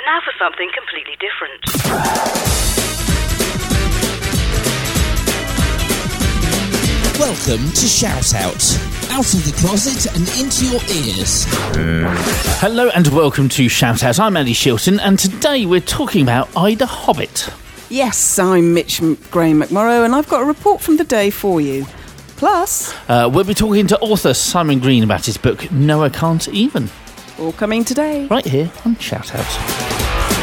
Now for something completely different. Welcome to Shout Out of the closet and into your ears. Hello and welcome to Shout Out. I'm Andy Shilton, and today we're talking about Ida Hobbit. Yes, I'm Mitch Graham McMorrow, and I've got a report from the day for you. Plus, We'll be talking to author Simon Green about his book Noah Can't Even. all coming today. Right here on Shout Out.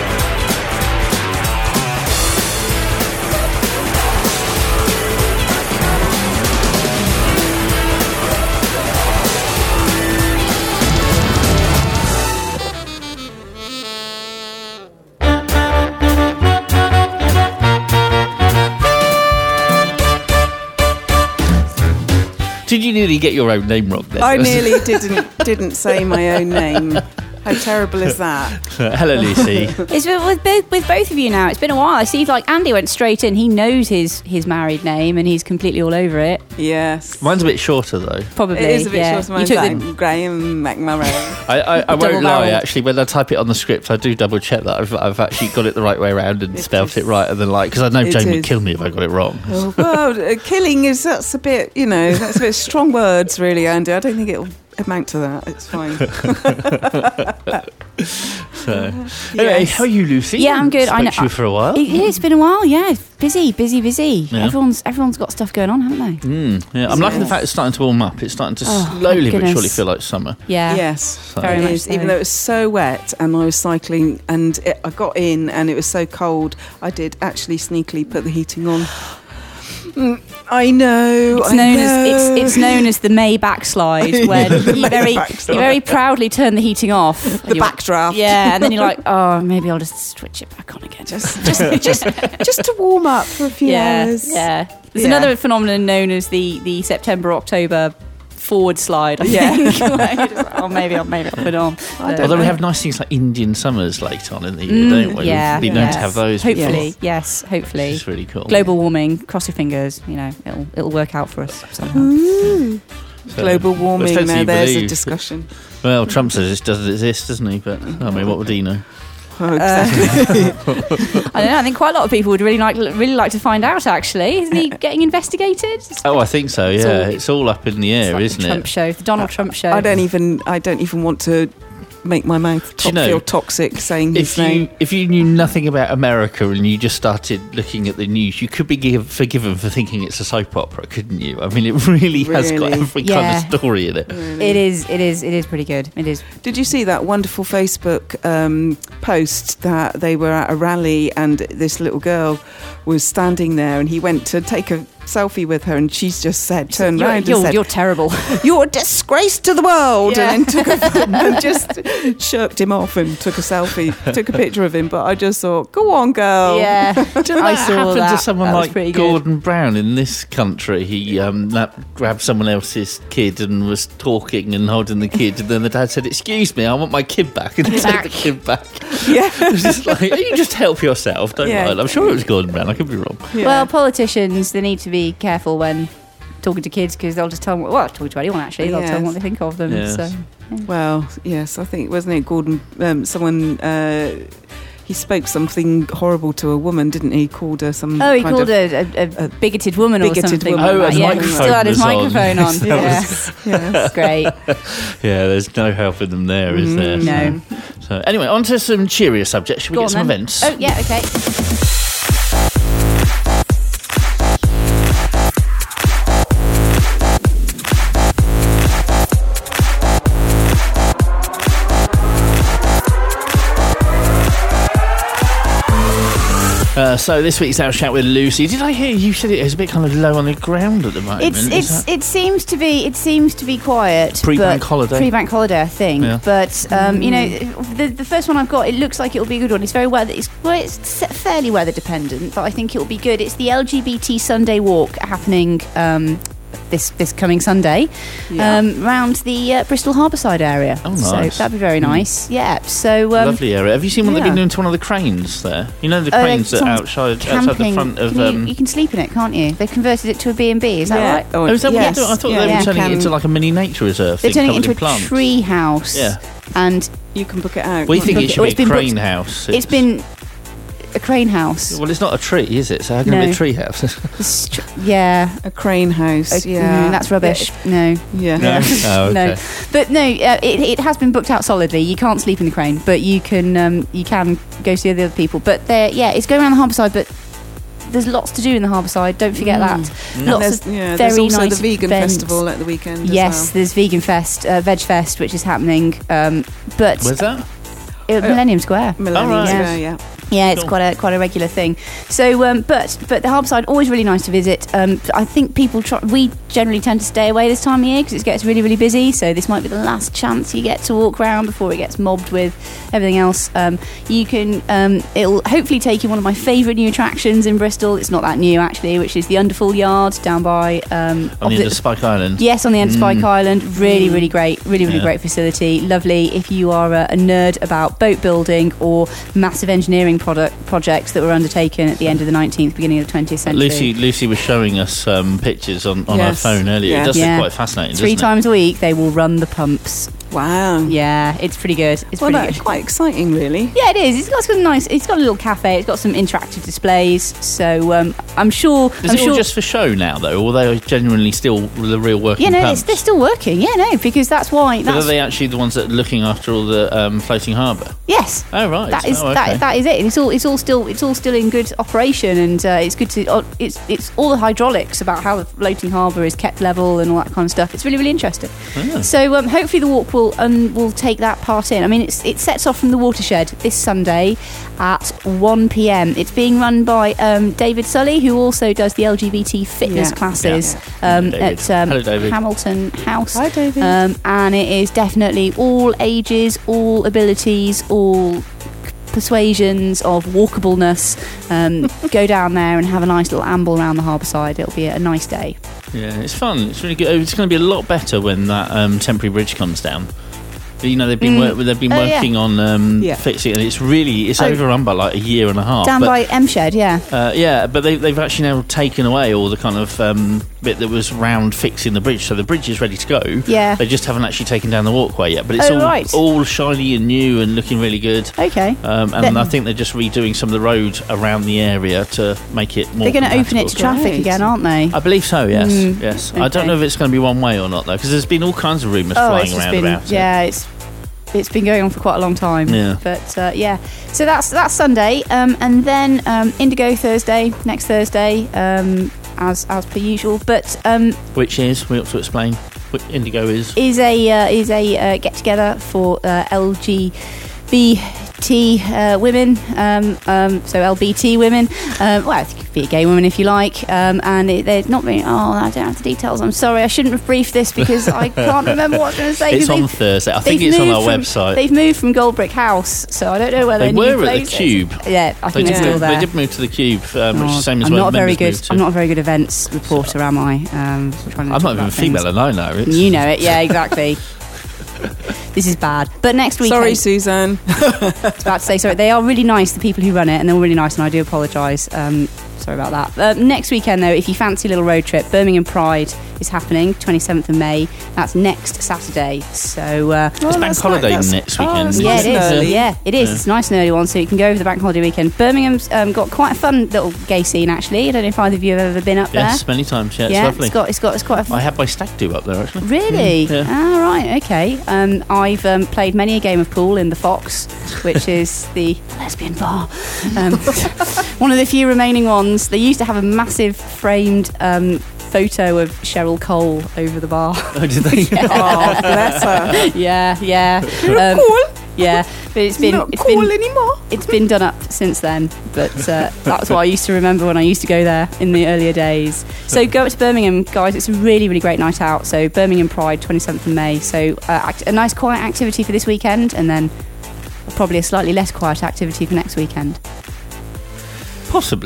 Did you nearly get your own name wrong then? I nearly didn't say my own name. How terrible is that? Hello, Lucy. It's with both of you now. It's been a while. I see, like, Andy went straight in. He knows his married name and he's completely all over it. Yes. Mine's a bit shorter, though. Probably. It is a bit yeah. shorter. Mine's like Graham McMurray. I won't lie, Double-barreled. actually, when I type it on the script, I do double check that I've actually got it the right way around and spelt it right, and then because I know It Jane would is. kill me if I got it wrong. Oh, well, killing that's a bit strong words, really, Andy. I don't think it'll amount to that. It's fine. Anyway, Yes. how are you, Lucy? Yeah, I'm good. I know. Spoke to you for a while. It's been a while. Yeah, busy. Yeah. Everyone's got stuff going on, haven't they? Yeah, I'm liking the fact it's starting to warm up. It's starting to slowly but goodness. surely feel like summer. Yeah. Yes, Very it much is. so. Even though it was so wet and I was cycling and I got in and it was so cold, I did actually sneakily put the heating on. I know. It's known as the May backslide, when you very proudly turn the heating off. The backdraft. Yeah, and then you're like, oh, maybe I'll just switch it back on again. just to warm up for a few hours. Yeah. There's Yeah. another phenomenon known as the September-October forward slide, I Yeah. think. Like, oh, maybe I'll put it on. Although we have nice things like Indian summers late on in the year, don't we? Yeah, We've been known to have those. Hopefully, before, yes, hopefully. which is really cool. Global warming, cross your fingers, it'll work out for us somehow. So, Global warming. depends who Now you there's a believe. discussion. Well, Trump says it doesn't exist, doesn't he? But I mean, what would he know? Oh, exactly. I don't know, I think quite a lot of people would really like to find out, actually. Isn't he getting investigated? Oh, I think so. Yeah, it's all up in the air, It's like isn't the Trump it? show, the Donald Trump show. I don't even want to make my mouth Do you know, feel toxic saying his name. If you knew nothing about America and you just started looking at the news, you could be forgiven for thinking it's a soap opera, couldn't you? I mean, it really has got Really? every Yeah. kind of story in it. It is pretty good. It is. Did you see that wonderful Facebook post that they were at a rally and this little girl was standing there and he went to take a selfie with her and she's just turned round and said, You're terrible. "You're a disgrace to the world," Yeah. and then and just shirked him off and took a picture of him. But I just thought, go on, girl. Yeah. Do you know I that saw happened that. to someone That was like pretty good. Gordon Brown in this country? He grabbed someone else's kid and was talking and holding the kid, and then the dad said, "Excuse me, I want my kid back," and he took the kid back. Yeah. It was just like, you just help yourself, don't Yeah. mind. I'm sure it was Gordon Brown. I could be wrong. Yeah. Well, politicians, they need to be careful when talking to kids because they'll just tell them, talk to anyone actually, they'll tell them what they think of them. Yes. So. Well, yes, I think, wasn't it Gordon? He spoke something horrible to a woman, didn't he? Called her some. Oh, he kind called of, a bigoted woman or bigoted something. woman. Oh, like his that. Yeah, microphone still had his was on. microphone on. That Yeah. Yes. Great. Yeah, there's no helping them there, is there? No. So anyway, on to some cheerier subjects. Shall we Go get on, some then. events? Oh, yeah, okay. So this week's Our Shout with Lucy. Did I hear you said it was a bit kind of low on the ground at the moment? It seems to be quiet. Pre-bank but- holiday. Pre-bank holiday, I think. Yeah. But the first one I've got, it looks like it'll be a good one. It's very weather. It's fairly weather dependent, but I think it'll be good. It's the LGBT Sunday Walk happening this coming Sunday around the Bristol Harbourside area. Oh, nice. So that'd be very nice. Yeah. So lovely area. Have you seen what they've been yeah. doing to one of the cranes there? You know the cranes that outside the front of. You can sleep in it, can't you? They've converted it to a B&B. Is that right? Oh, is that yes. what I thought Yeah. they were turning it Can- into like a mini nature reserve They're thing turning it covered into in a plants. tree house. Yeah. And You can book it out. We think it should it's be a been crane booked- house. It's been a crane house. Well, it's not a tree, is it? So how can it be a tree house? Yeah. a crane house. Yeah, That's rubbish. No. Yeah. No? Oh, okay. No, but no, it has been booked out solidly. You can't sleep in the crane, but you can go see the other people. But it's going around the harbour side, but there's lots to do in the harbour side. Don't forget that. Lots of there's very also nice the vegan events. festival at the weekend. Yes, as well. there's Vegan Fest, Veg Fest, which is happening. But Where's that? Millennium Square. Millennium All right. Square, yeah. Yeah, it's Cool. quite a regular thing. So, but the harbour side always really nice to visit. I think people we generally tend to stay away this time of year because it gets really busy. So this might be the last chance you get to walk around before it gets mobbed with everything else. You can it'll hopefully take you one of my favourite new attractions in Bristol. It's not that new actually, which is the Underfall Yard down by On the end of Spike Island. Yes, on the end of Spike Island. Really great. Really great facility. Lovely if you are a nerd about boat building or massive engineering projects that were undertaken at the end of the 19th, beginning of the 20th century. Lucy was showing us pictures on her Yes. phone earlier. Yeah. It does Yeah. look quite fascinating, 3 doesn't times a week they will run the pumps. Wow. Yeah, it's pretty good. It's Well, pretty that's good. quite exciting, really. Yeah, it is. It's got some nice. It's got a little cafe. It's got some interactive displays. So I'm sure. Is it all just for show now, though, or are they genuinely still the real working Yeah, no, pumps? they're still working. Yeah, no, because that's why. But are That's, they actually the ones that are looking after all the floating harbour? yes. Oh, right. That is Oh, okay. that is it. It's all still in good operation, and it's good to. It's all the hydraulics about how the floating harbour is kept level and all that kind of stuff. It's really interesting. Oh. So hopefully the walk will take that part in. I mean, it sets off from the watershed this Sunday at 1 p.m. It's being run by David Sully, who also does the LGBT fitness Yeah. classes David. at Hello, David. Hamilton House. Hi, David. And it is definitely all ages, all abilities, all persuasions of walkableness. Go down there and have a nice little amble around the harbour side. It'll be a nice day. Yeah, it's fun. It's really good. It's going to be a lot better when that temporary bridge comes down. You know, they've been working on fixing it, and it's overrun by like a year and a half. Down but, by M Shed, yeah. but they've actually now taken away all the kind of bit that was round fixing the bridge, so the bridge is ready to go. Yeah. They just haven't actually taken down the walkway yet, but it's all shiny and new and looking really good. Okay. And I think they're just redoing some of the road around the area to make it more. They're going to open it to compatible. traffic again, aren't they? I believe so. Yes, yes. I don't okay. know if it's going to be one way or not though, because there's been all kinds of rumours flying around about it. Yeah, it's been going on for quite a long time. Yeah. But so that's Sunday, and then Indigo Thursday, next Thursday, as per usual. But Which is, we ought to explain what Indigo is. is a get together for LGBT women, so LBT women. Well, it could be a gay woman if you like, and they're not really. Oh, I don't have the details. I'm sorry, I shouldn't have briefed this because I can't remember what I was going to say. It's on Thursday. I think it's on our website. They've moved from Goldbrick House, so I don't know where They their new were at the place is. Cube. Yeah, I think they're still there. They did move to the Cube, which is the same as I'm where not members very good. moved to. I'm not a very good events reporter, am I? I'm I'm not even female, and I know it. You know it, yeah, exactly. This is bad. But next week, Sorry, Suzanne. I was about to say sorry. They are really nice, the people who run it, and they're all really nice, and I do apologise. Sorry about that. Next weekend, though, if you fancy a little road trip, Birmingham Pride is happening, 27th of May. That's next Saturday. So It's bank holiday next weekend. that's yeah, nice it and is. early. Yeah, it is. It's a nice and early one, so you can go over the bank holiday weekend. Birmingham's got quite a fun little gay scene, actually. I don't know if either of you have ever been up Yes, there. many times. Yeah, it's Yeah, lovely. it's quite a I had my stag do up there actually. Really? Yeah. Ah, right, okay. I've played many a game of pool in the Fox, which is the lesbian bar. One of the few remaining ones. They used to have a massive framed photo of Cheryl Cole over the bar. Oh, did they? Oh, bless her. yeah. Cool. Yeah, but it's been anymore. it's been done up since then. But that's what I used to remember when I used to go there in the earlier days. So go up to Birmingham, guys. It's a really, really great night out. So Birmingham Pride, 27th of May. So a nice quiet activity for this weekend, and then probably a slightly less quiet activity for next weekend. Possibly.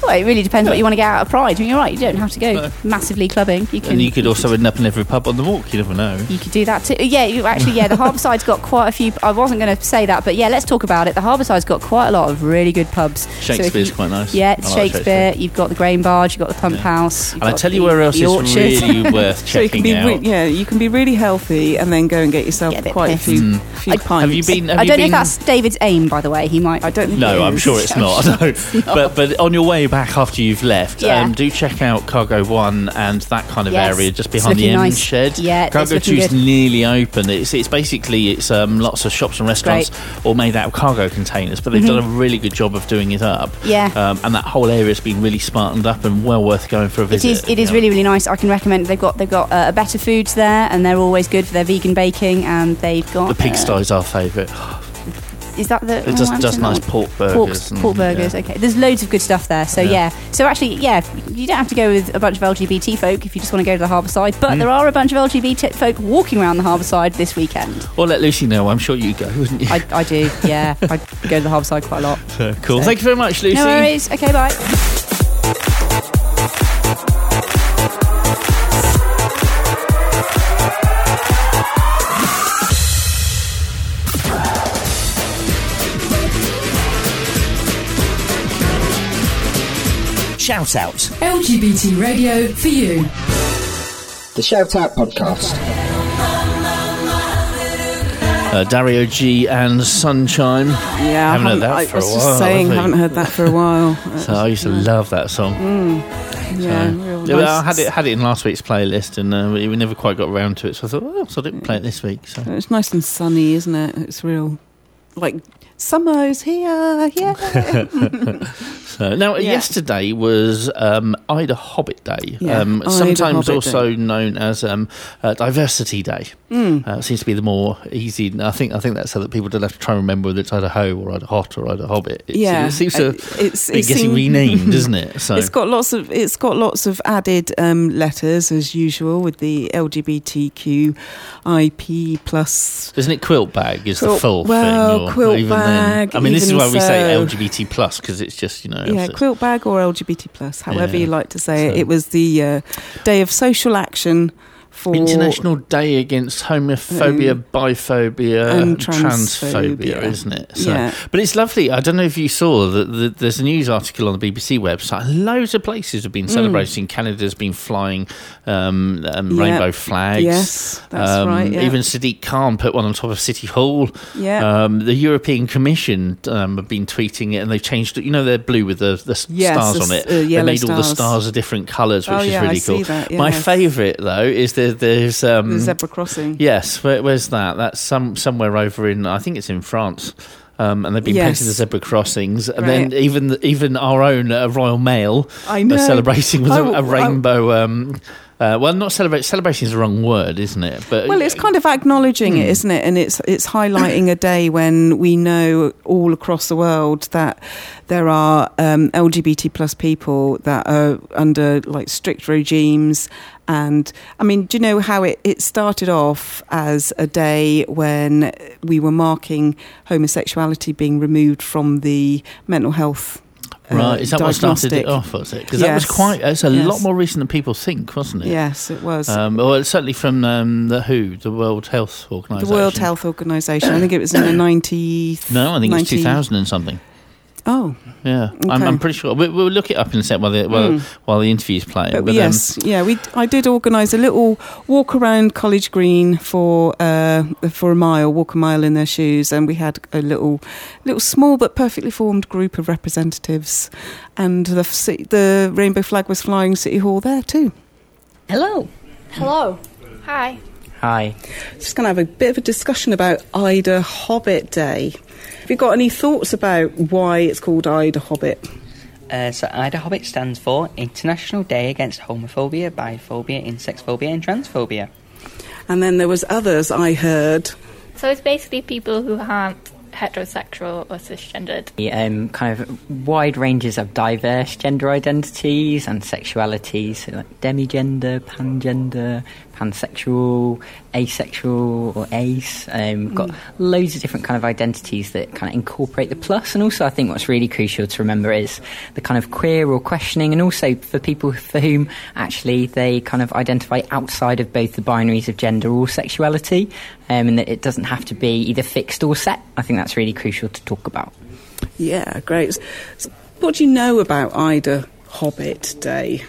Well, it really depends what you want to get out of Pride. I mean, you're right, you don't have to go massively clubbing. And you could also end up in every pub on the walk, you never know. You could do that too. Yeah, the Harbourside's got quite a few. I wasn't going to say that, but yeah, let's talk about it. The Harbourside's got quite a lot of really good pubs. Shakespeare's quite nice. Yeah, it's Shakespeare. You've got the Grain Barge, you've got the Pump House. And I tell you where else is really worth checking out. You can be really healthy and then go and get yourself quite a few pints. Have you been? I don't know if that's David's aim, by the way. He might. I don't think. No, I'm sure it's not. But on your way back after you've left, do check out Cargo 1 and that kind of area just behind the M shed. Yeah, Cargo 2 is nearly open. It's basically lots of shops and restaurants all made out of cargo containers, but they've done a really good job of doing it up. Yeah. And that whole area's been really smartened up and well worth going for a visit. It is really, really nice. I can recommend. They've got a Better Foods there, and they're always good for their vegan baking, and they've got the Pigsty's our favourite. Is that the? It does nice pork burgers. Pork burgers. Yeah. Okay, there's loads of good stuff there. So So actually, you don't have to go with a bunch of LGBT folk if you just want to go to the Harborside. But there are a bunch of LGBT folk walking around the Harborside this weekend. Or let Lucy know. I'm sure you go, wouldn't you? I do. Yeah, I go to the Harborside quite a lot. Cool. So. Thank you very much, Lucy. No worries. Okay, bye. Shout Out. LGBT radio for you. The Shout Out podcast. Dario G and Sunshine. Yeah, haven't heard that for a while. I was just saying, haven't heard that for a while. So I used to love that song. I had it in last week's playlist, and we never quite got around to it. So I thought, so I didn't play it this week. So it's nice and sunny, isn't it? It's real, like summer's here. Yeah. Yesterday was Ida Hobbit Day, sometimes also known as Diversity Day. Seems to be the more easy. I think that's so that people don't have to try and remember whether it's Ida Ho or Ida Hot or Ida Hobbit. It seems to be getting renamed, doesn't it? So it's got lots of added letters as usual with the LGBTQIP plus. Isn't it quilt bag? Is the full thing? Or quilt bag. I mean, this is why we say LGBT plus, because it's just quilt bag or LGBT plus, however you like to say it. It was the day of social action for International Day Against Homophobia, Biphobia and Transphobia, isn't it? So, but it's lovely. I don't know if you saw that there's a news article on the BBC website. Loads of places have been celebrating. Canada's been flying rainbow flags. Yes, that's right. Yeah. Even Sadiq Khan put one on top of City Hall. Yeah. The European Commission have been tweeting it, and they've changed it. You know, they're blue with the stars on it. They made all the stars of different colours, which is really cool. That, My favourite, though, is there's the zebra crossing. Yes, where's that? That's somewhere over in, I think it's in France. And they've been painting the zebra crossings, and then even our own Royal Mail are celebrating with a rainbow. Not celebrate. Celebration is the wrong word, isn't it? But it's kind of acknowledging it, isn't it? And it's highlighting a day when we know all across the world that there are LGBT plus people that are under like strict regimes. And I mean, do you know how it started off as a day when we were marking homosexuality being removed from the mental health? Right, is that what started it off, was it? Because that was it's a lot more recent than people think, wasn't it? Yes, it was. Well, certainly from the WHO, the World Health Organisation. The World Health Organisation. I think it was in the 90s. No, I think it was 2000 and something. Oh, yeah. Okay. I'm pretty sure. We'll look it up in a sec while the interview's playing. But I did organise a little walk around College Green for a mile, walk a mile in their shoes, and we had a little small but perfectly formed group of representatives, and the rainbow flag was flying City Hall there too. Hello. Hi. Just going to have a bit of a discussion about Ida Hobbit Day. Have you got any thoughts about why it's called Ida Hobbit? So Ida Hobbit stands for International Day Against Homophobia, Biphobia, Insexphobia and Transphobia. And then there was others I heard. So it's basically people who aren't heterosexual or cisgendered. Kind of wide ranges of diverse gender identities and sexualities, so like demigender, pangender, pansexual, asexual or ace. We've got loads of different kind of identities that kind of incorporate the plus. And also I think what's really crucial to remember is the kind of queer or questioning, and also for people for whom actually they kind of identify outside of both the binaries of gender or sexuality, and that it doesn't have to be either fixed or set. I think that's really crucial to talk about. Yeah, great. So what do you know about Ida Hobbit Day?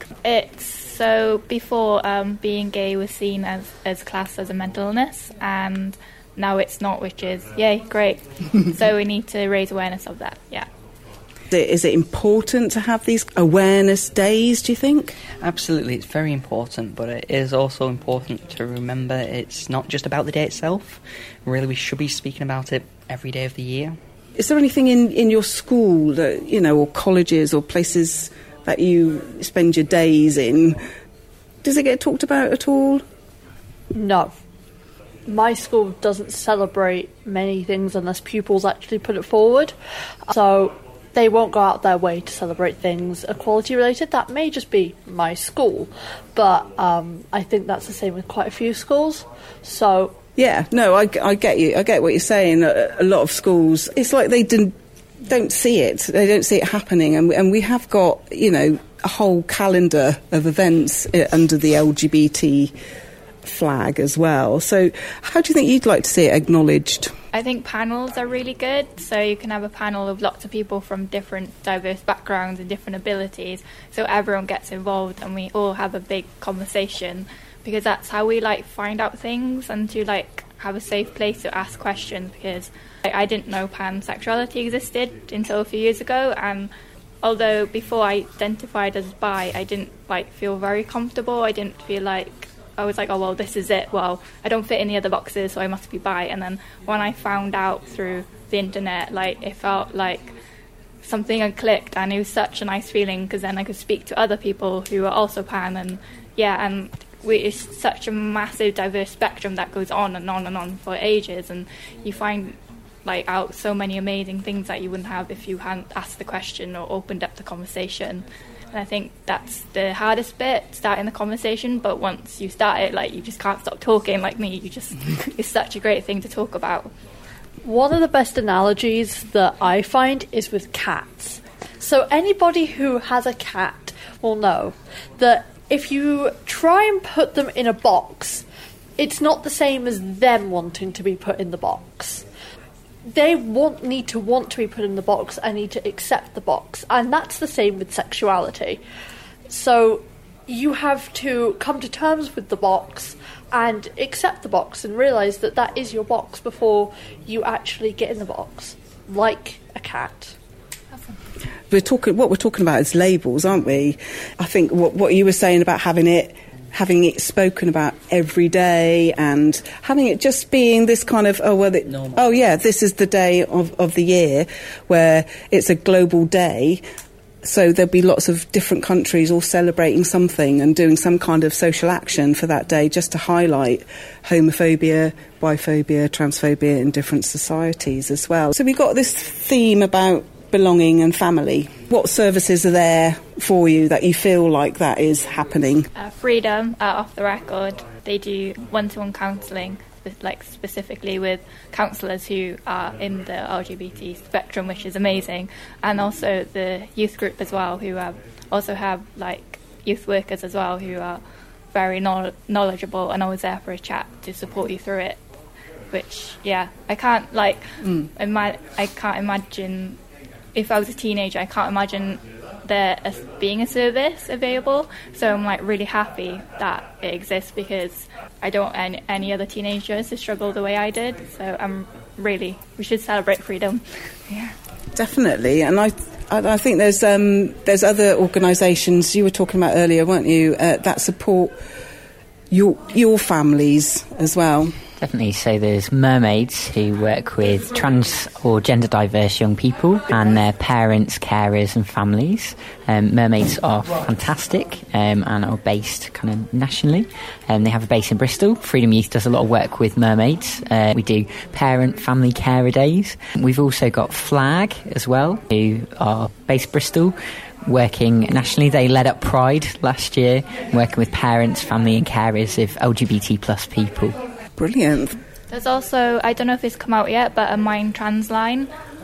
So before, being gay was seen as classed as a mental illness, and now it's not, which is, yay, great. So we need to raise awareness of that, yeah. Is it important to have these awareness days, do you think? Absolutely, it's very important, but it is also important to remember it's not just about the day itself. Really, we should be speaking about it every day of the year. Is there anything in your school, that, or colleges or places that you spend your days in? Does it get talked about at all? No. My school doesn't celebrate many things unless pupils actually put it forward. So they won't go out their way to celebrate things equality related. That may just be my school, but I think that's the same with quite a few schools. So yeah, no, I get you. I get what you're saying. A lot of schools, it's like they don't see it. They don't see it happening, and we have got a whole calendar of events under the LGBT flag as well. So how do you think you'd like to see it acknowledged? I think panels are really good, so you can have a panel of lots of people from different diverse backgrounds and different abilities, so everyone gets involved and we all have a big conversation, because that's how we find out things, and to have a safe place to ask questions, because I didn't know pansexuality existed until a few years ago, and although before I identified as bi, I didn't feel very comfortable. I didn't feel I was oh well, this is it. Well, I don't fit in the other boxes, so I must be bi. And then when I found out through the internet, it felt like something had clicked, and it was such a nice feeling, because then I could speak to other people who are also pan, and it's such a massive diverse spectrum that goes on and on and on for ages, and you find out so many amazing things that you wouldn't have if you hadn't asked the question or opened up the conversation. And I think that's the hardest bit, starting the conversation, but once you start it, you just can't stop talking like me. It's such a great thing to talk about. One of the best analogies that I find is with cats. So anybody who has a cat will know that if you try and put them in a box, it's not the same as them wanting to be put in the box. They need to want to be put in the box and need to accept the box. And that's the same with sexuality. So you have to come to terms with the box and accept the box and realise that that is your box before you actually get in the box, like a cat. What we're talking about is labels, aren't we? I think what you were saying about having it spoken about every day, and having it just being this kind of, this is the day of the year where it's a global day, so there'll be lots of different countries all celebrating something and doing some kind of social action for that day, just to highlight homophobia, biphobia, transphobia in different societies as well. So we've got this theme about belonging and family. What services are there for you that you feel like that is happening? Freedom, Off the Record. They do one-to-one counselling, specifically with counsellors who are in the LGBT spectrum, which is amazing, and also the youth group as well, who also have youth workers as well, who are very knowledgeable and always there for a chat to support you through it. Which, I can't I can't imagine. If I was a teenager, I can't imagine there being a service available. So I'm really happy that it exists, because I don't want any other teenagers to struggle the way I did. So we should celebrate freedom. Yeah, definitely. And I think there's other organisations you were talking about earlier, weren't you, that support your families as well. Definitely. So there's mermaids who work with trans or gender diverse young people and their parents, carers and families. Mermaids are fantastic and are based kind of nationally. They have a base in Bristol. Freedom Youth does a lot of work with mermaids. We do parent, family, carer days. We've also got Flag as well, who are based Bristol, working nationally. They led up Pride last year, working with parents, family and carers of LGBT plus people. Brilliant. There's also, I don't know if it's come out yet, but a Mind Trans line.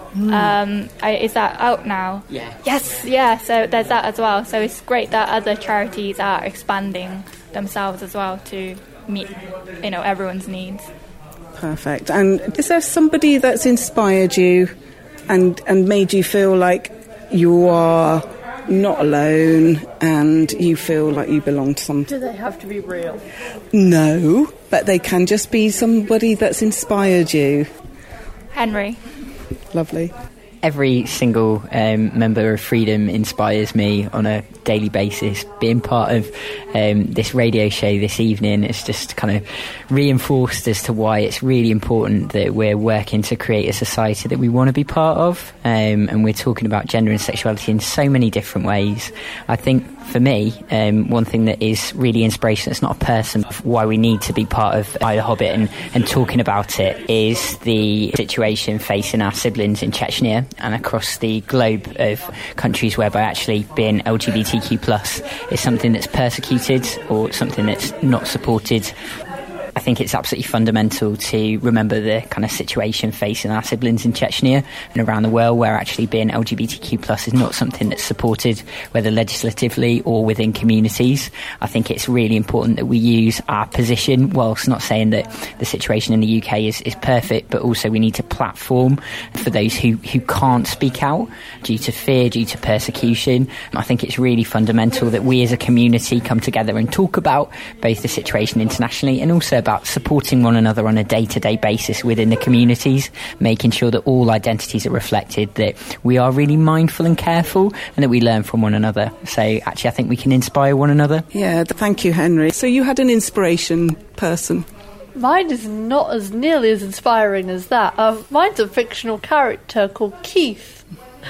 Is that out now? Yeah. Yes, yeah, so there's that as well. So it's great that other charities are expanding themselves as well to meet, everyone's needs. Perfect. And is there somebody that's inspired you and made you feel like you are not alone and you feel like you belong to something? Do they have to be real? No, but they can just be somebody that's inspired you. Henry. Lovely. Every single member of Freedom inspires me on a daily basis. Being part of this radio show this evening is just kind of reinforced as to why it's really important that we're working to create a society that we want to be part of, and we're talking about gender and sexuality in so many different ways. I think for me, one thing that is really inspirational, it's not a person, of why we need to be part of Ida Hobbit and talking about it, is the situation facing our siblings in Chechnya and across the globe of countries whereby actually being LGBTQ+ is something that's persecuted or something that's not supported. I think it's absolutely fundamental to remember the kind of situation facing our siblings in Chechnya and around the world, where actually being LGBTQ+ is not something that's supported, whether legislatively or within communities. I think it's really important that we use our position, whilst not saying that the situation in the UK is perfect, but also we need to platform for those who can't speak out due to fear, due to persecution. I think it's really fundamental that we as a community come together and talk about both the situation internationally and also about supporting one another on a day-to-day basis within the communities, making sure that all identities are reflected, that we are really mindful and careful, and that we learn from one another. So actually I think we can inspire one another. Yeah, thank you, Henry. So you had an inspiration person. Mine is not as nearly as inspiring as that. Mine's a fictional character called Keith.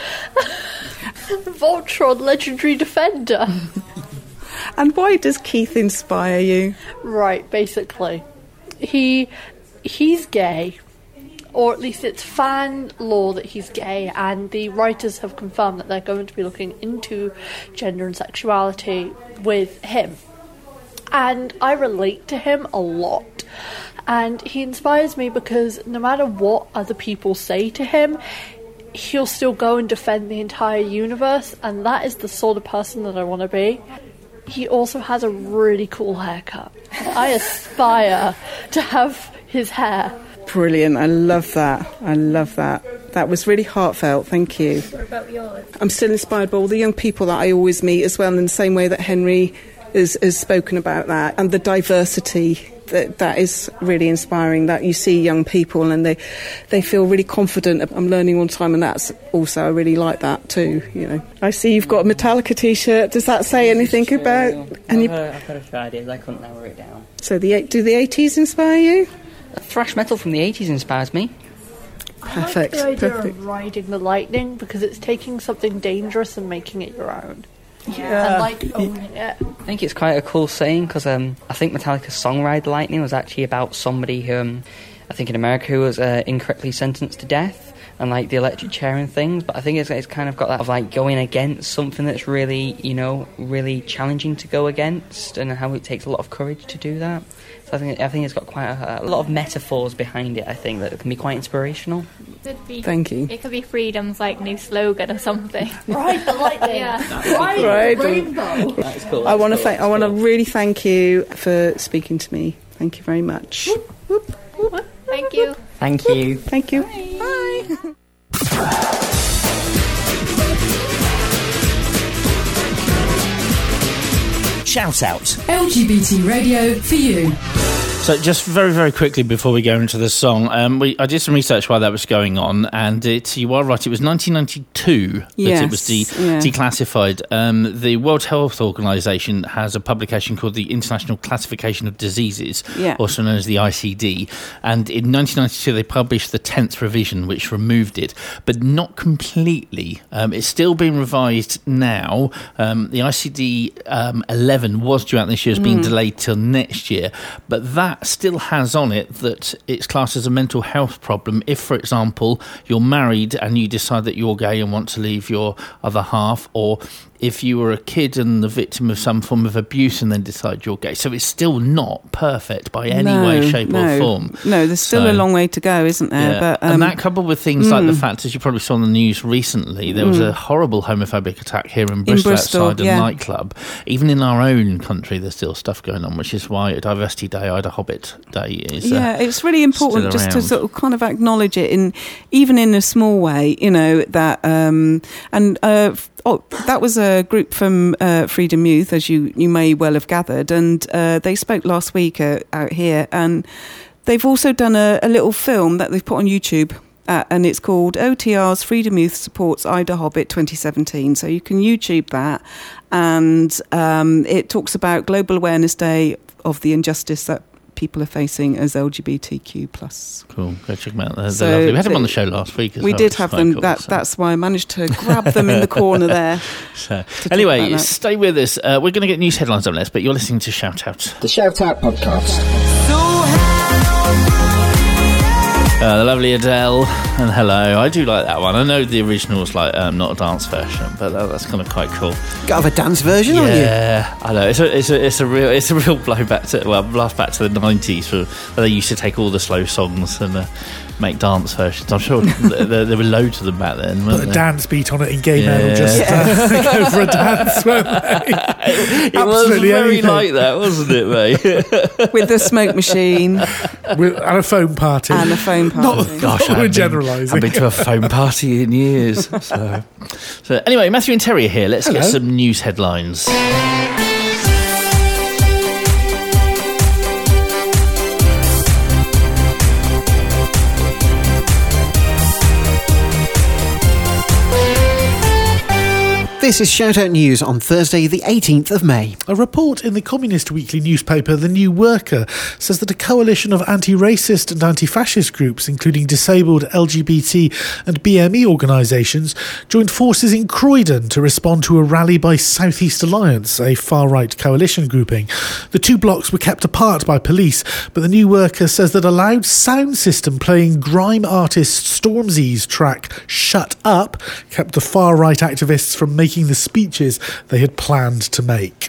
Voltron, legendary defender. And why does Keith inspire you? Right, basically. He's gay, or at least it's fan law that he's gay, and the writers have confirmed that they're going to be looking into gender and sexuality with him. And I relate to him a lot. And he inspires me because no matter what other people say to him, he'll still go and defend the entire universe, and that is the sort of person that I want to be. He also has a really cool haircut. I aspire to have his hair. Brilliant. I love that. I love that. That was really heartfelt. Thank you. What about yours? I'm still inspired by all the young people that I always meet as well, in the same way that Henry has spoken about that, and the diversity. That is really inspiring, that you see young people and they feel really confident. I'm learning all the time, and that's also, I really like that too, I see you've got a Metallica t-shirt. Does that say anything about... I've got a few ideas, I couldn't narrow it down. So do the 80s inspire you? Thrash metal from the 80s inspires me. Perfect. I like the idea of riding the lightning, because it's taking something dangerous and making it your own. Yeah. And owning it. I think it's quite a cool saying, because I think Metallica's song Ride the Lightning was actually about somebody who, I think in America, who was incorrectly sentenced to death, and the electric chair and things. But I think it's kind of got that of going against something that's really, really challenging to go against, and how it takes a lot of courage to do that. So I think it's got quite a lot of metaphors behind it, I think, that can be quite inspirational. Thank you. It could be Freedom's new slogan or something. Ride the lightning. Yeah. Ride the rainbow. That's cool. I want to really thank you for speaking to me. Thank you very much. Thank you. Thank you. Thank you. Bye. Shout out. LGBT radio for you. So just very, very quickly before we go into the song, I did some research while that was going on, and you are right, it was 1992 that it was declassified. The World Health Organization has a publication called the International Classification of Diseases, also known as the ICD, and in 1992 they published the 10th revision, which removed it, but not completely. It's still being revised now. The ICD 11 was due out this year, has been delayed till next year, but that still has on it that it's classed as a mental health problem if, for example, you're married and you decide that you're gay and want to leave your other half, or if you were a kid and the victim of some form of abuse and then decide you're gay. So it's still not perfect by any way, shape or form. No, there's still a long way to go, isn't there? Yeah. But, and that coupled with things like the fact, as you probably saw on the news recently, there was a horrible homophobic attack here in Bristol outside a nightclub. Even in our own country, there's still stuff going on, which is why Diversity Day, Ida Hobbit Day is it's really important just to sort of kind of acknowledge it, even in a small way, that... that was a group from Freedom Youth, as you may well have gathered, and they spoke last week out here, and they've also done a little film that they've put on YouTube, and it's called OTR's Freedom Youth Supports Ida Hobbit 2017. So you can YouTube that, and it talks about Global Awareness Day of the injustice that people are facing as LGBTQ+. Cool, go check them out. They're lovely. We had them on the show last week as well. We did have them. Cool, that's why I managed to grab them in the corner there. So, anyway, stay with us. We're going to get news headlines up next, but you're listening to Shout Out. The Shout Out podcast. The lovely Adele and Hello. I do like that one. I know the original's like not a dance version, but that's kind of quite cool. Got to have a dance version, on you? Yeah, I know. It's a real blowback to blast back to the 90s, where they used to take all the slow songs and make dance versions. I'm sure there were loads of them back then. Put a dance beat on it in gay men will just go for a dance, won't they? It was very like that, wasn't it, mate? With the smoke machine. And a foam party. Gosh, we're generalising. I've been to a foam party in years. So anyway, Matthew and Terry are here. Let's get some news headlines. This is Shout Out News on Thursday, the 18th of May. A report in the Communist Weekly newspaper, The New Worker, says that a coalition of anti-racist and anti-fascist groups, including disabled, LGBT and BME organisations, joined forces in Croydon to respond to a rally by South East Alliance, a far-right coalition grouping. The two blocks were kept apart by police, but The New Worker says that a loud sound system playing grime artist Stormzy's track Shut Up kept the far-right activists from making the speeches they had planned to make.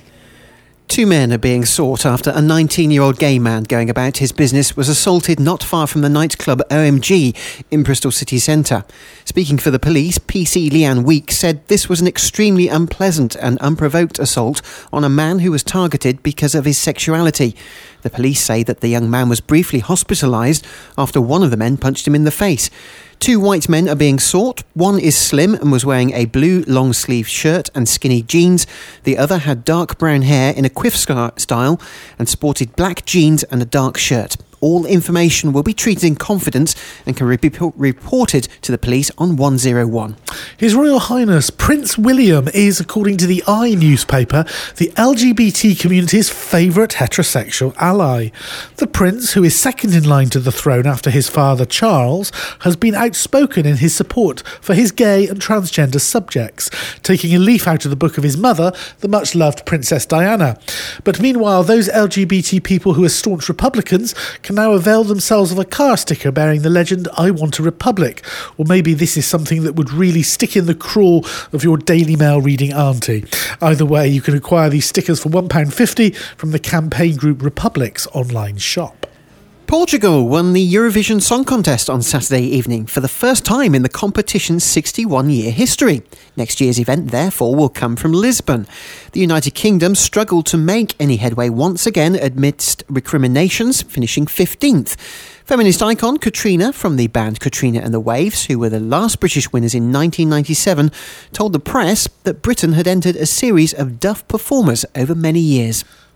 Two men are being sought after a 19-year-old gay man going about his business was assaulted not far from the nightclub OMG in Bristol city centre. Speaking for the police, PC Leanne Weeks said this was an extremely unpleasant and unprovoked assault on a man who was targeted because of his sexuality. The police say that the young man was briefly hospitalised after one of the men punched him in the face. Two white men are being sought. One is slim and was wearing a blue long-sleeved shirt and skinny jeans. The other had dark brown hair in a quiff style and sported black jeans and a dark shirt. All information will be treated in confidence and can be reported to the police on 101. His Royal Highness Prince William is, according to the I newspaper, the LGBT community's favourite heterosexual ally. The Prince, who is second in line to the throne after his father Charles, has been outspoken in his support for his gay and transgender subjects, taking a leaf out of the book of his mother, the much-loved Princess Diana. But meanwhile, those LGBT people who are staunch Republicans can now avail themselves of a car sticker bearing the legend, I want a republic. Or maybe this is something that would really stick in the craw of your Daily Mail reading auntie. Either way, you can acquire these stickers for £1.50 from the campaign group Republic's online shop. Portugal won the Eurovision Song Contest on Saturday evening for the first time in the competition's 61-year history. Next year's event, therefore, will come from Lisbon. The United Kingdom struggled to make any headway once again amidst recriminations, finishing 15th. Feminist icon Katrina from the band Katrina and the Waves, who were the last British winners in 1997, told the press that Britain had entered a series of duff performers over many years.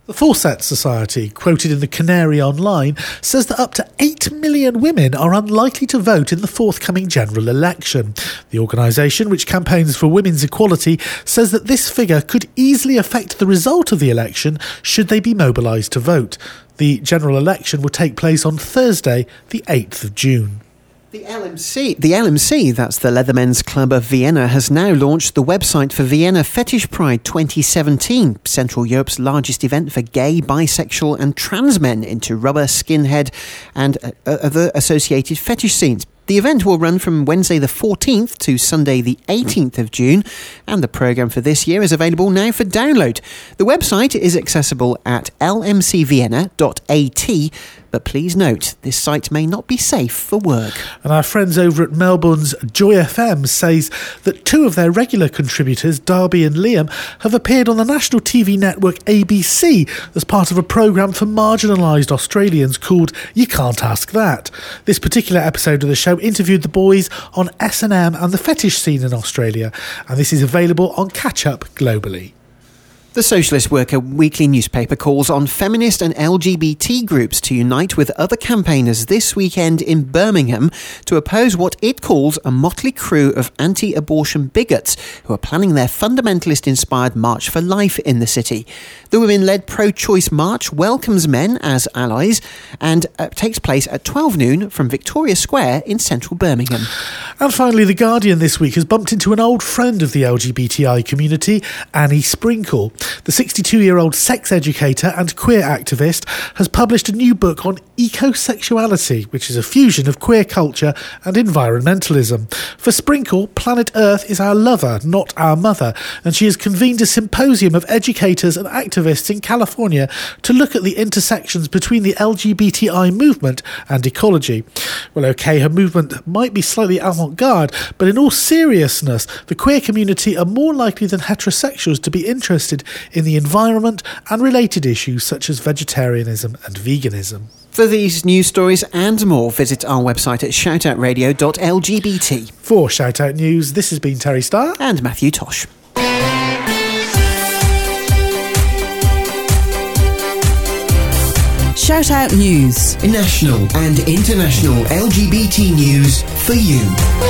The Fawcett Society, quoted in the Canary Online, says that up to 8 million women are unlikely to vote in the forthcoming general election. The organisation, which campaigns for women's equality, says that this figure could easily affect the result of the election should they be mobilised to vote. The general election will take place on Thursday, the 8th of June. The LMC, that's the Leathermen's Club of Vienna, has now launched the website for Vienna Fetish Pride 2017, Central Europe's largest event for gay, bisexual and trans men into rubber, skinhead and other associated fetish scenes. The event will run from Wednesday the 14th to Sunday the 18th of June, and the programme for this year is available now for download. The website is accessible at lmcvienna.at, but please note, this site may not be safe for work. And our friends over at Melbourne's Joy FM says that two of their regular contributors, Darby and Liam, have appeared on the national TV network ABC as part of a programme for marginalised Australians called You Can't Ask That. This particular episode of the show interviewed the boys on S&M and the fetish scene in Australia, and this is available on Catch Up globally. The Socialist Worker weekly newspaper calls on feminist and LGBT groups to unite with other campaigners this weekend in Birmingham to oppose what it calls a motley crew of anti-abortion bigots who are planning their fundamentalist-inspired March for Life in the city. The women-led pro-choice march welcomes men as allies and takes place at 12 noon from Victoria Square in central Birmingham. And finally, The Guardian this week has bumped into an old friend of the LGBTI community, Annie Sprinkle. The 62-year-old sex educator and queer activist has published a new book on ecosexuality, which is a fusion of queer culture and environmentalism. For Sprinkle, planet Earth is our lover, not our mother, and she has convened a symposium of educators and activists in California to look at the intersections between the LGBTI movement and ecology. Well, okay, her movement might be slightly avant-garde, but in all seriousness, the queer community are more likely than heterosexuals to be interested in the environment and related issues such as vegetarianism and veganism. For these news stories and more, visit our website at shoutoutradio.lgbt. For Shoutout News, this has been Terry Starr and Matthew Tosh. Shoutout News. National and international LGBT news for you.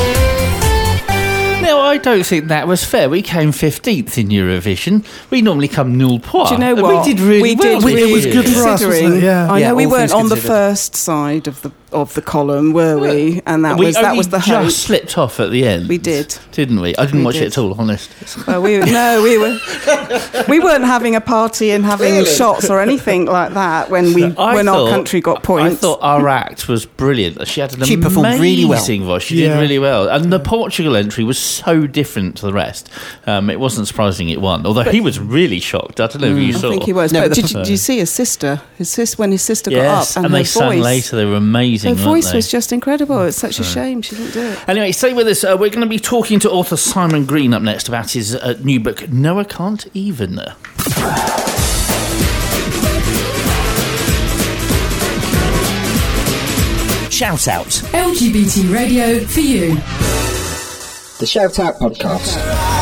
No, I don't think that was fair. We came 15th in Eurovision. We normally come null point. Do you know what? We did really well. It was good for us, wasn't it? Yeah. I know we weren't on the first side of the column, were we? And that was the hope. We just slipped off at the end. We did, didn't we? I didn't watch it at all, honest. We weren't having a party and having shots or anything like that when our country got points. I thought our act was brilliant. She had She performed really well. Voice. She did really well, and the Portugal entry was so different to the rest. It wasn't surprising it won, although he was really shocked. I don't know if you saw. I think he was. No, but did you see his sister? When his sister got up and they her sang voice, later. They were amazing. Her voice was just incredible. It's such a shame she didn't do it. Anyway, stay with us. We're going to be talking to author Simon Green up next about his new book, Noah Can't Even. Shout Out. LGBT radio for you. The Shout Out podcast.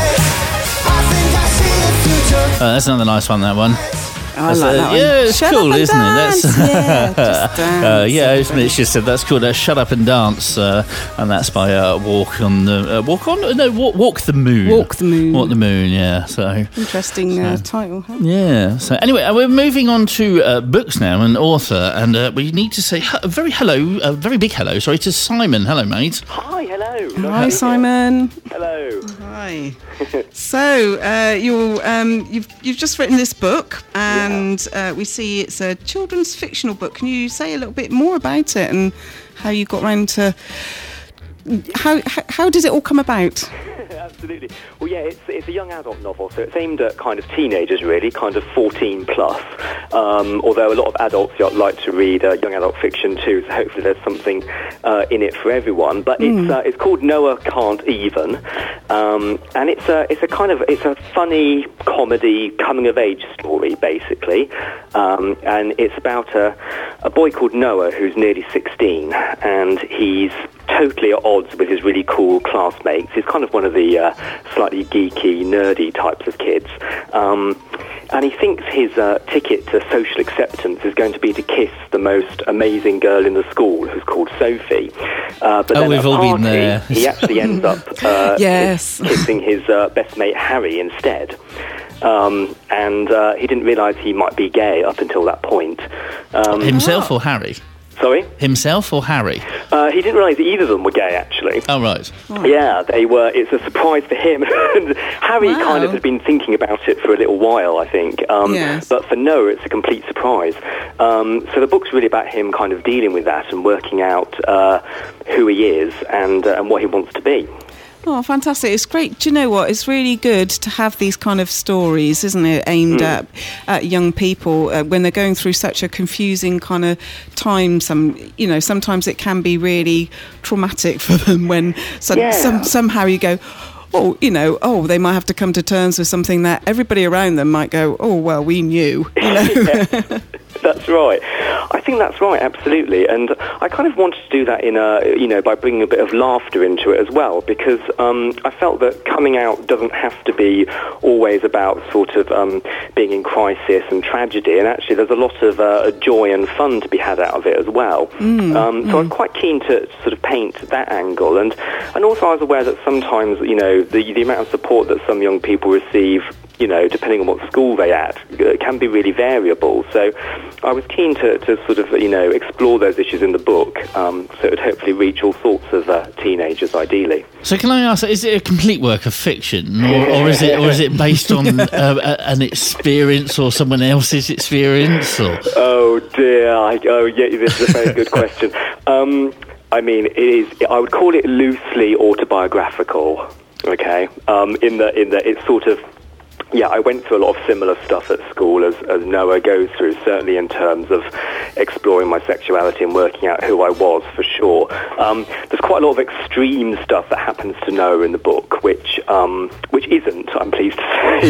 That's another nice one, that one. I like that one. Yeah, it's Shut cool, up and isn't dance. it? Yeah, just dance. It's just said that's called Shut Up and Dance, and that's by Walk the Moon. Walk the Moon. Walk the Moon, yeah. So interesting title, huh? Yeah. So anyway, we're moving on to books now, and author, and we need to say a very big hello, sorry, to Simon. Hello, mate. Hi, hello. Hi, Simon. Hello. Hi. So you've just written this book, and we see it's a children's fictional book. Can you say a little bit more about it and how you got round to how did it all come about? Absolutely. Well, yeah, it's a young adult novel, so it's aimed at kind of teenagers, really, kind of 14 plus. Although a lot of adults like to read young adult fiction too, so hopefully there's something in it for everyone. But it's called Noah Can't Even, and it's a funny comedy coming of age story basically, and it's about a boy called Noah who's nearly 16, and he's totally at odds with his really cool classmates. He's kind of one of the slightly geeky, nerdy types of kids. and he thinks his ticket to social acceptance is going to be to kiss the most amazing girl in the school, who's called Sophie. But then we've at a all party, been there. He actually ends up kissing his best mate Harry instead. And he didn't realise he might be gay up until that point. Himself or Harry? Sorry? Himself or Harry? He didn't realise either of them were gay, actually. Oh, right. Yeah, they were. It's a surprise for him. And Harry kind of had been thinking about it for a little while, I think. But for Noah, it's a complete surprise. So the book's really about him kind of dealing with that and working out who he is and what he wants to be. Oh, fantastic. It's great. Do you know what? It's really good to have these kind of stories, isn't it, aimed at young people when they're going through such a confusing kind of time. Sometimes it can be really traumatic for them when somehow you go, they might have to come to terms with something that everybody around them might go, oh, well, we knew. That's right. I think that's right, absolutely. And I kind of wanted to do that by bringing a bit of laughter into it as well, because I felt that coming out doesn't have to be always about sort of being in crisis and tragedy, and actually there's a lot of joy and fun to be had out of it as well. So I'm quite keen to sort of paint that angle, and also I was aware that sometimes, the amount of support that some young people receive, depending on what school they're at, can be really variable. So I was keen to sort of, explore those issues in the book, so it would hopefully reach all sorts of teenagers, ideally. So can I ask, is it a complete work of fiction, or is it based on an experience or someone else's experience? Or? Oh dear! This is a very good question. I mean, it is. I would call it loosely autobiographical. Okay, in that it's sort of. Yeah, I went through a lot of similar stuff at school as Noah goes through, certainly in terms of exploring my sexuality and working out who I was, for sure. There's quite a lot of extreme stuff that happens to Noah in the book, which isn't, I'm pleased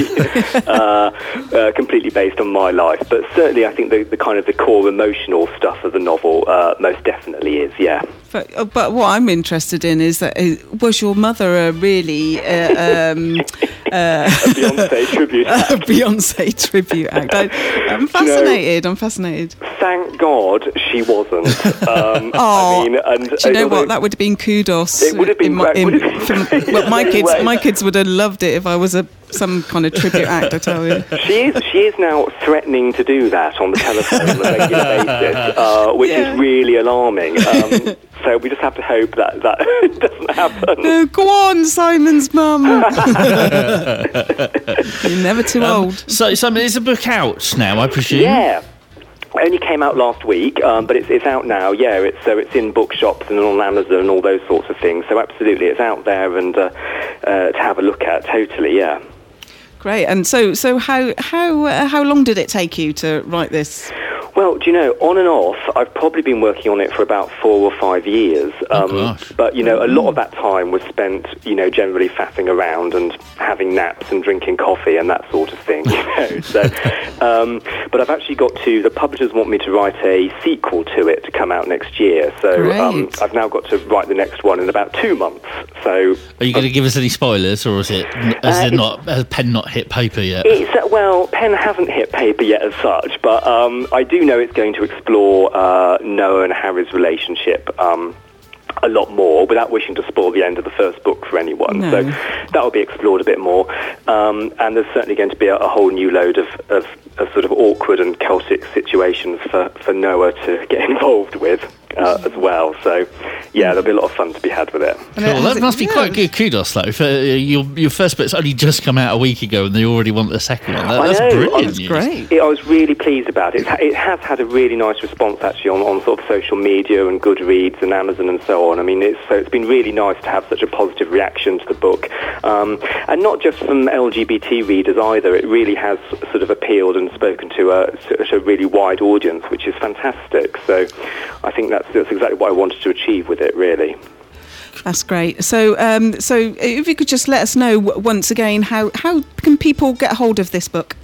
to say, completely based on my life. But certainly I think the kind of the core emotional stuff of the novel most definitely is, yeah. But what I'm interested in is that, was your mother a really... a Beyonce tribute act. A Beyonce tribute act. I'm fascinated. I'm fascinated. Thank God she wasn't. Do you know what? That would have been kudos. It would have been. My kids would have loved it if I was some kind of tribute act. I tell you. She is now threatening to do that on the telephone on a regular basis, which is really alarming. So we just have to hope that doesn't happen. No, go on, Simon's mum. You're never too old. So, Simon, is the book out now, I presume? Yeah. It only came out last week, but it's out now. Yeah, it's in bookshops and on Amazon and all those sorts of things. So absolutely, it's out there and to have a look at. Totally, yeah. Great. And so how long did it take you to write this? Well, do you know, on and off, I've probably been working on it for about 4 or 5 years. But, a lot of that time was spent, generally faffing around and having naps and drinking coffee and that sort of thing, So, but I've actually the publishers want me to write a sequel to it to come out next year. So I've now got to write the next one in about 2 months. So, are you going to give us any spoilers, or has pen not hit paper yet? Pen hasn't hit paper yet as such, but I do know it's going to explore Noah and Harry's relationship a lot more, without wishing to spoil the end of the first book for anyone. No. So that will be explored a bit more, and there's certainly going to be a whole new load of sort of awkward and chaotic situations for Noah to get involved with as well. So yeah, there'll be a lot of fun to be had with it. Cool. That must be quite good kudos, though. For your first book's only just come out a week ago, and they already want the second one. That's brilliant. That's great. I was really pleased about it. It has had a really nice response actually on sort of social media and Goodreads and Amazon and so on. I mean, it's been really nice to have such a positive reaction to the book, and not just from LGBT readers either. It really has sort of appealed and spoken to a really wide audience, which is fantastic. So I think that's exactly what I wanted to achieve with it, really. That's great. So if you could just let us know once again, how can people get hold of this book?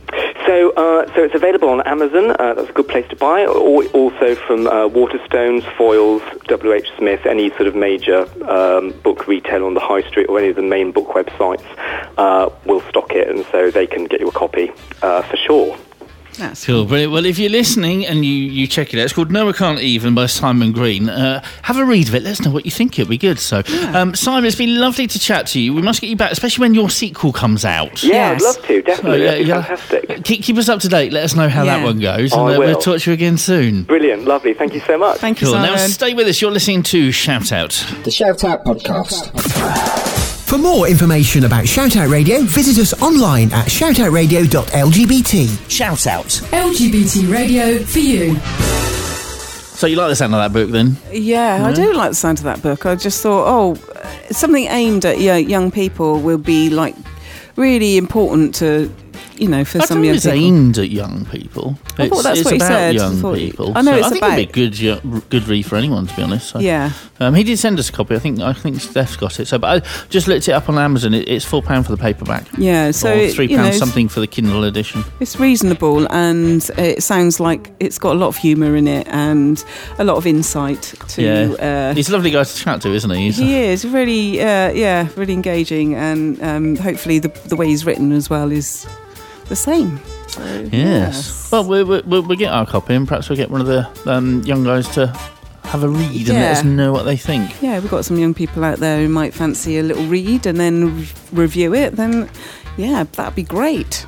So it's available on Amazon. That's a good place to buy. Or also from Waterstones, Foyles, WH Smith, any sort of major book retailer on the high street or any of the main book websites will stock it, and so they can get you a copy for sure. That's cool. Brilliant. Well, if you're listening and you check it out, it's called No I Can't Even by Simon Green. Have a read of it. Let us know what you think. It'll be good. So, Simon, it's been lovely to chat to you. We must get you back, especially when your sequel comes out. Yeah, I'd love to. Definitely. That'd be fantastic. Keep us up to date. Let us know how that one goes. And we'll talk to you again soon. Brilliant. Lovely. Thank you so much. Thank you, Simon. Now, stay with us. You're listening to Shout Out. The Shout Out Podcast. For more information about Shout Out Radio, visit us online at shoutoutradio.lgbt. Shout Out. LGBT radio for you. So you like the sound of that book then? Yeah, I do like the sound of that book. I just thought, something aimed at young people will be like really important to, for some young people. It's aimed at young people. I thought that's what he said. Young people. I know it's about. I think it'd be a good read for anyone, to be honest. So. Yeah. He did send us a copy. I think Steph's got it. So, but I just looked it up on Amazon. It's £4 for the paperback. Yeah. So or £3 something for the Kindle edition. It's reasonable, and it sounds like it's got a lot of humour in it and a lot of insight to. Yeah. He's a lovely guy to chat to, isn't he? He is really, really engaging, and hopefully the way he's written as well is the same. So, yes. Well, we'll get our copy, and perhaps we'll get one of the young guys to have a read and let us know what they think. Yeah, we've got some young people out there who might fancy a little read and then review it. Then, that'd be great.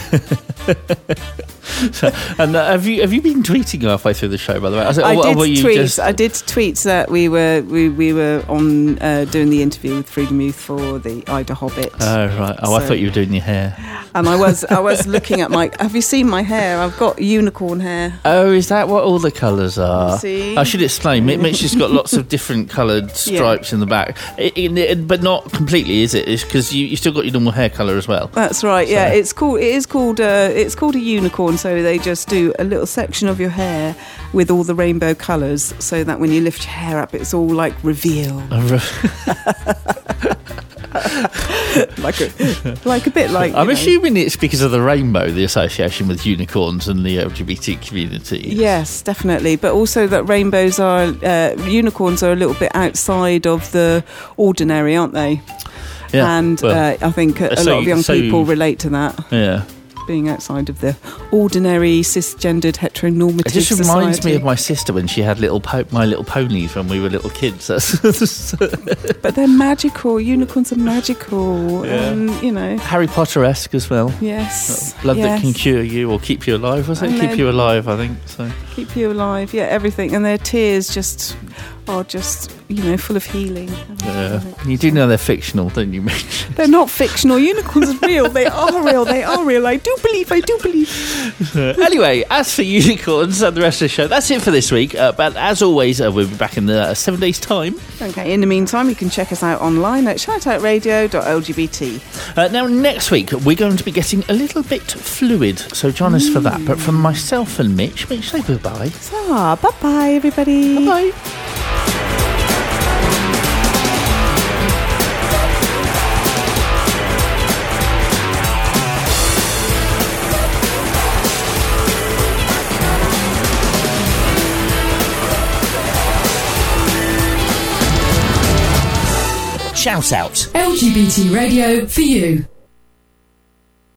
And have you been tweeting halfway through the show, by the way? I did tweet that we were on doing the interview with Freedom Youth for the Ida Hobbit. Oh right. I thought you were doing your hair. And I was looking at my. Have you seen my hair? I've got unicorn hair. Oh, is that what all the colours are? See? I should explain. Mitch's got lots of different coloured stripes in the back, but not completely, is it? It's because you still got your normal hair colour as well. That's right. Yeah, it's called a unicorn. So they just do a little section of your hair with all the rainbow colours, so that when you lift your hair up, it's all like reveal. like a bit like. I'm assuming it's because of the rainbow, the association with unicorns and the LGBT community. Yes, definitely, but also that unicorns are a little bit outside of the ordinary, aren't they? Yeah, and I think a lot of young people relate to that. Yeah. Being outside of the ordinary cisgendered heteronormative society. It just reminds me of my sister when she had My Little Ponies when we were little kids. But they're magical. Unicorns are magical. Yeah. Harry Potter-esque as well. Yes. Love that can cure you or keep you alive. Was it? Keep you alive, I think. So. Keep you alive. Yeah, everything. And their tears are just full of healing. Yeah. You do know they're fictional, don't you, Mitch? They're not fictional. Unicorns are real. They are real. They are real. I do believe. Anyway, as for unicorns and the rest of the show, that's it for this week. But as always, we'll be back in 7 days' time. Okay, in the meantime, you can check us out online at shoutoutradio.lgbt. Now, next week, we're going to be getting a little bit fluid, so join us for that. But from myself and Mitch, say goodbye. Bye-bye, everybody. Bye-bye. Shout Out. LGBT radio for you.